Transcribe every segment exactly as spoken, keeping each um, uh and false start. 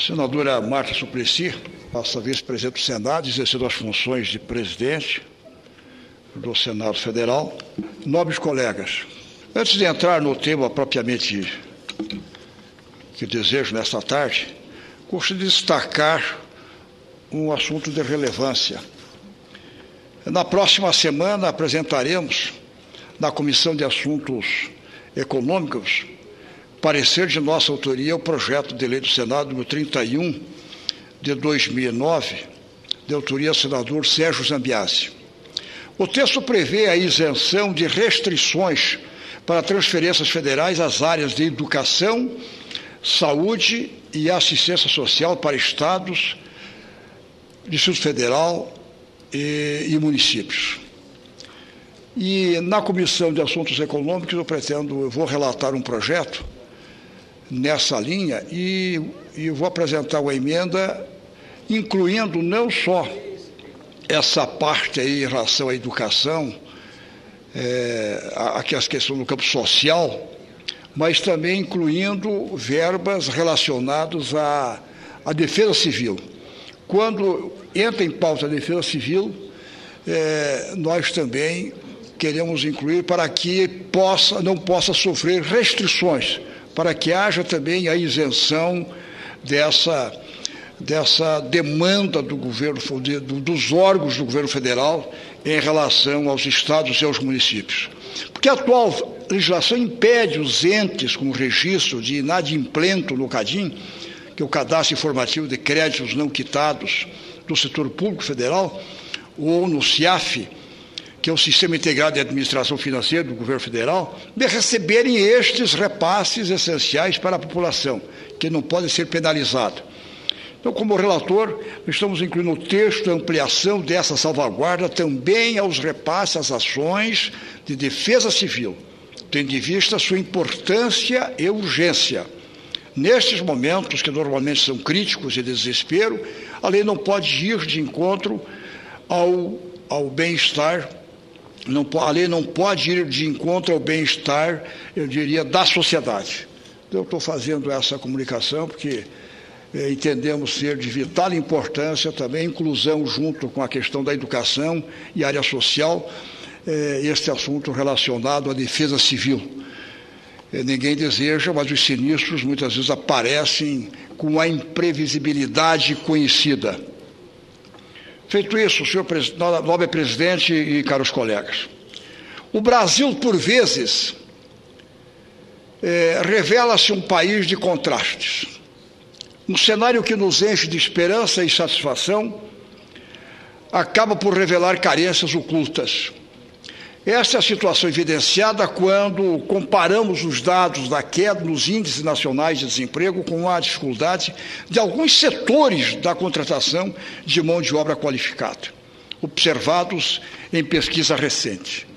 Senadora Marta Suplicy, nossa vice-presidente do Senado, exercendo as funções de presidente do Senado Federal. Nobres colegas, antes de entrar no tema propriamente que desejo nesta tarde, gostaria de destacar um assunto de relevância. Na próxima semana apresentaremos, na Comissão de Assuntos Econômicos, parecer de nossa autoria o projeto de lei do Senado número trinta e um de dois mil e nove, de autoria do senador Sérgio Zambiase. O texto prevê a isenção de restrições para transferências federais às áreas de educação, saúde e assistência social para estados, Distrito Federal e, e municípios. E na Comissão de Assuntos Econômicos eu pretendo, eu vou relatar um projeto nessa linha e, e vou apresentar uma emenda incluindo não só essa parte aí em relação à educação, é, aqui as questões do campo social, mas também incluindo verbas relacionadas à, à defesa civil. Quando entra em pauta a defesa civil, é, nós também queremos incluir para que possa, não possa sofrer restrições, para que haja também a isenção dessa, dessa demanda do governo, dos órgãos do governo federal em relação aos estados e aos municípios. Porque a atual legislação impede os entes com registro de inadimplento no CADIM, que é o Cadastro Informativo de Créditos Não Quitados do Setor Público Federal, ou no CIAF, que é o Sistema Integrado de Administração Financeira do Governo Federal, de receberem estes repasses essenciais para a população, que não podem ser penalizados. Então, como relator, estamos incluindo no texto a ampliação dessa salvaguarda também aos repasses às ações de defesa civil, tendo em vista a sua importância e urgência. Nestes momentos, que normalmente são críticos e de desespero, a lei não pode ir de encontro ao, ao bem-estar, não, a lei não pode ir de encontro ao bem-estar, eu diria, da sociedade. Então, eu estou fazendo essa comunicação porque eh, entendemos ser de vital importância também a inclusão junto com a questão da educação e área social, eh, este assunto relacionado à defesa civil. Eh, ninguém deseja, mas os sinistros muitas vezes aparecem com a imprevisibilidade conhecida. Feito isso, senhor nobre presidente e caros colegas, o Brasil, por vezes, é, revela-se um país de contrastes. Um cenário que nos enche de esperança e satisfação acaba por revelar carências ocultas. Esta é a situação evidenciada quando comparamos os dados da queda nos índices nacionais de desemprego com a dificuldade de alguns setores da contratação de mão de obra qualificada, observados em pesquisa recente.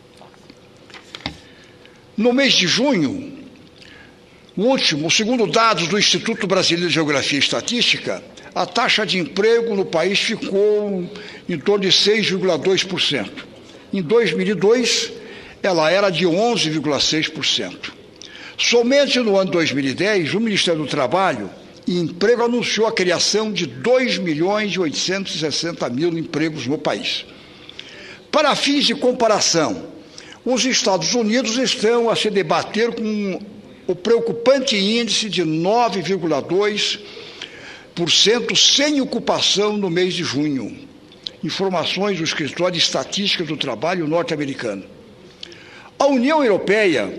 No mês de junho, o último, segundo dados do Instituto Brasileiro de Geografia e Estatística, a taxa de emprego no país ficou em torno de seis vírgula dois por cento. Em dois mil e dois, ela era de onze vírgula seis por cento. Somente no ano dois mil e dez, o Ministério do Trabalho e Emprego anunciou a criação de dois milhões e oitocentos e sessenta mil empregos no país. Para fins de comparação, os Estados Unidos estão a se debater com o preocupante índice de nove vírgula dois por cento sem ocupação no mês de junho. Informações do Escritório de Estatística do Trabalho norte-americano. A União Europeia,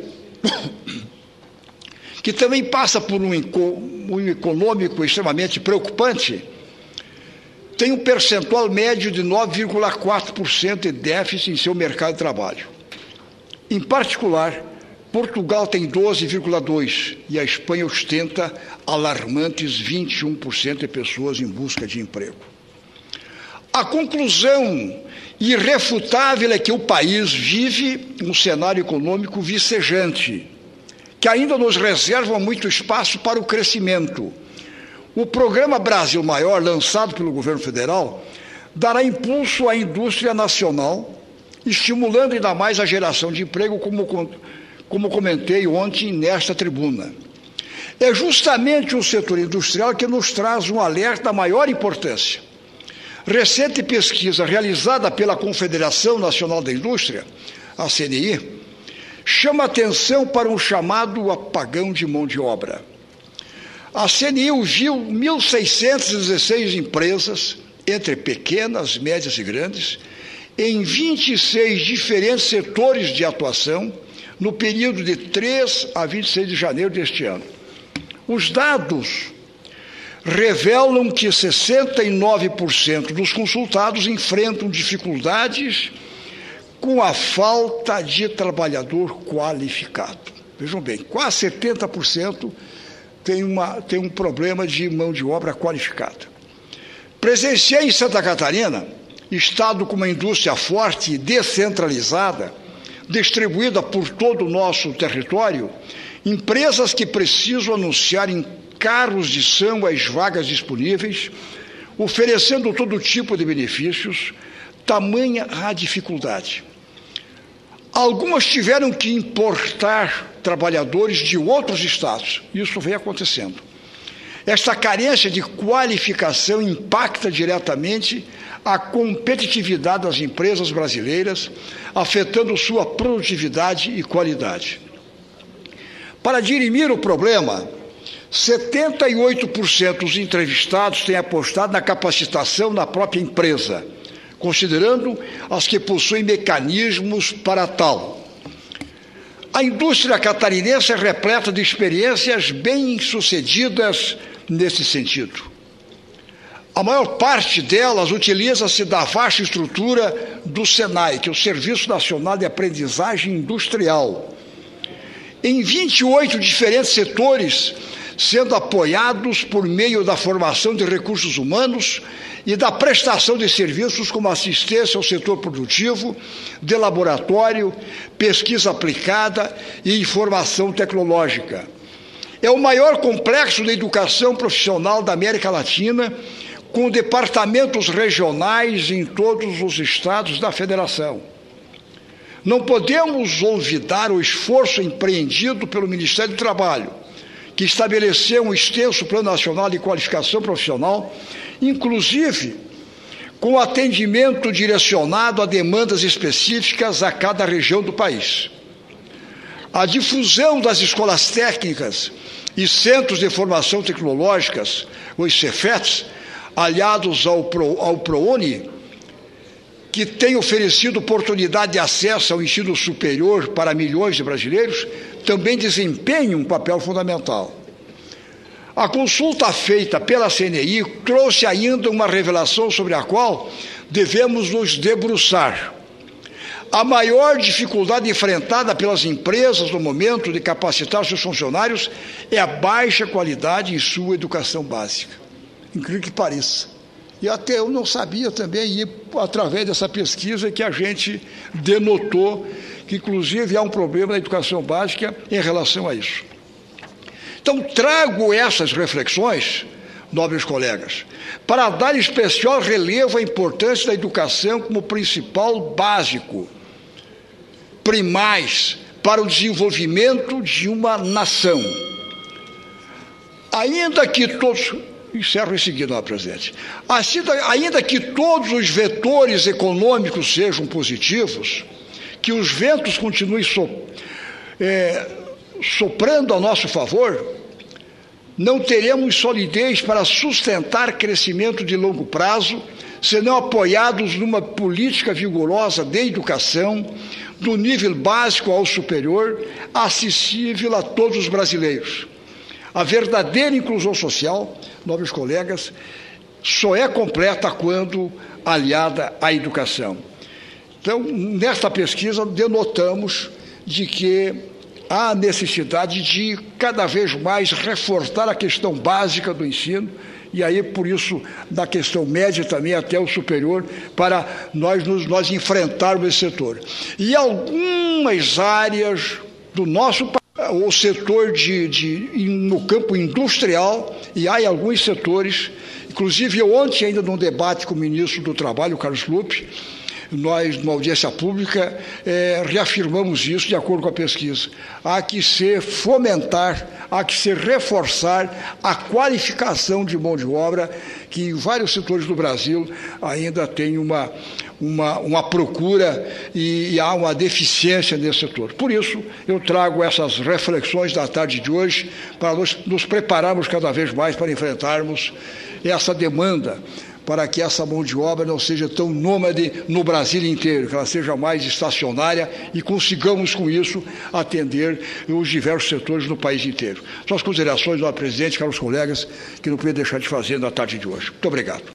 que também passa por um, um econômico extremamente preocupante, tem um percentual médio de nove vírgula quatro por cento de déficit em seu mercado de trabalho. Em particular, Portugal tem doze vírgula dois por cento e a Espanha ostenta alarmantes vinte e um por cento de pessoas em busca de emprego. A conclusão irrefutável é que o país vive um cenário econômico vicejante, que ainda nos reserva muito espaço para o crescimento. O programa Brasil Maior, lançado pelo governo federal, dará impulso à indústria nacional, estimulando ainda mais a geração de emprego, como, como comentei ontem nesta tribuna. É justamente o setor industrial que nos traz um alerta da maior importância. Recente pesquisa realizada pela Confederação Nacional da Indústria, a C N I, chama atenção para um chamado apagão de mão de obra. A C N I viu mil seiscentas e dezesseis empresas, entre pequenas, médias e grandes, em vinte e seis diferentes setores de atuação, no período de três a vinte e seis de janeiro deste ano. Os dados revelam que sessenta e nove por cento dos consultados enfrentam dificuldades com a falta de trabalhador qualificado. Vejam bem, quase setenta por cento tem, uma, tem um problema de mão de obra qualificada. Presenciei em Santa Catarina, estado com uma indústria forte e descentralizada, distribuída por todo o nosso território, empresas que precisam anunciar em carros de som as vagas disponíveis, oferecendo todo tipo de benefícios, tamanha a dificuldade. Algumas tiveram que importar trabalhadores de outros estados. Isso vem acontecendo. Esta carência de qualificação impacta diretamente a competitividade das empresas brasileiras, afetando sua produtividade e qualidade. Para dirimir o problema, setenta e oito por cento dos entrevistados têm apostado na capacitação na própria empresa, considerando as que possuem mecanismos para tal. A indústria catarinense é repleta de experiências bem-sucedidas nesse sentido. A maior parte delas utiliza-se da vasta estrutura do SENAI, que é o Serviço Nacional de Aprendizagem Industrial, em vinte e oito diferentes setores, sendo apoiados por meio da formação de recursos humanos e da prestação de serviços como assistência ao setor produtivo, de laboratório, pesquisa aplicada e informação tecnológica. É o maior complexo de educação profissional da América Latina, com departamentos regionais em todos os estados da federação. Não podemos olvidar o esforço empreendido pelo Ministério do Trabalho, que estabeleceu um extenso Plano Nacional de Qualificação Profissional, inclusive com atendimento direcionado a demandas específicas a cada região do país. A difusão das escolas técnicas e centros de formação tecnológicas, os Cefets, aliados ao, Pro, ao ProUni, que tem oferecido oportunidade de acesso ao ensino superior para milhões de brasileiros, também desempenham um papel fundamental. A consulta feita pela C N I trouxe ainda uma revelação sobre a qual devemos nos debruçar. A maior dificuldade enfrentada pelas empresas no momento de capacitar seus funcionários é a baixa qualidade em sua educação básica. Incrível que pareça. E até eu não sabia também, e através dessa pesquisa que a gente denotou que, inclusive, há um problema na educação básica em relação a isso. Então, trago essas reflexões, nobres colegas, para dar especial relevo à importância da educação como principal básico, primaz, para o desenvolvimento de uma nação. Ainda que todos... Encerro em seguida, senhor presidente. Assim, ainda que todos os vetores econômicos sejam positivos, que os ventos continuem so, é, soprando a nosso favor, não teremos solidez para sustentar crescimento de longo prazo, senão apoiados numa política vigorosa de educação, do nível básico ao superior, acessível a todos os brasileiros. A verdadeira inclusão social, nobres colegas, só é completa quando aliada à educação. Então, nesta pesquisa, denotamos de que há necessidade de cada vez mais reforçar a questão básica do ensino, e aí, por isso, da questão média também até o superior, para nós, nos, nós enfrentarmos esse setor. E algumas áreas do nosso país, o setor de, de, no campo industrial, e há alguns setores, inclusive eu ontem ainda num debate com o ministro do Trabalho, Carlos Lupe, nós, numa audiência pública, é, reafirmamos isso de acordo com a pesquisa. Há que se fomentar, há que se reforçar a qualificação de mão de obra, que em vários setores do Brasil ainda tem uma, uma, uma procura e, e há uma deficiência nesse setor. Por isso, eu trago essas reflexões da tarde de hoje para nos, nos prepararmos cada vez mais para enfrentarmos essa demanda, para que essa mão de obra não seja tão nômade no Brasil inteiro, que ela seja mais estacionária e consigamos, com isso, atender os diversos setores no país inteiro. São as considerações do presidente, caros colegas, que não podia deixar de fazer na tarde de hoje. Muito obrigado.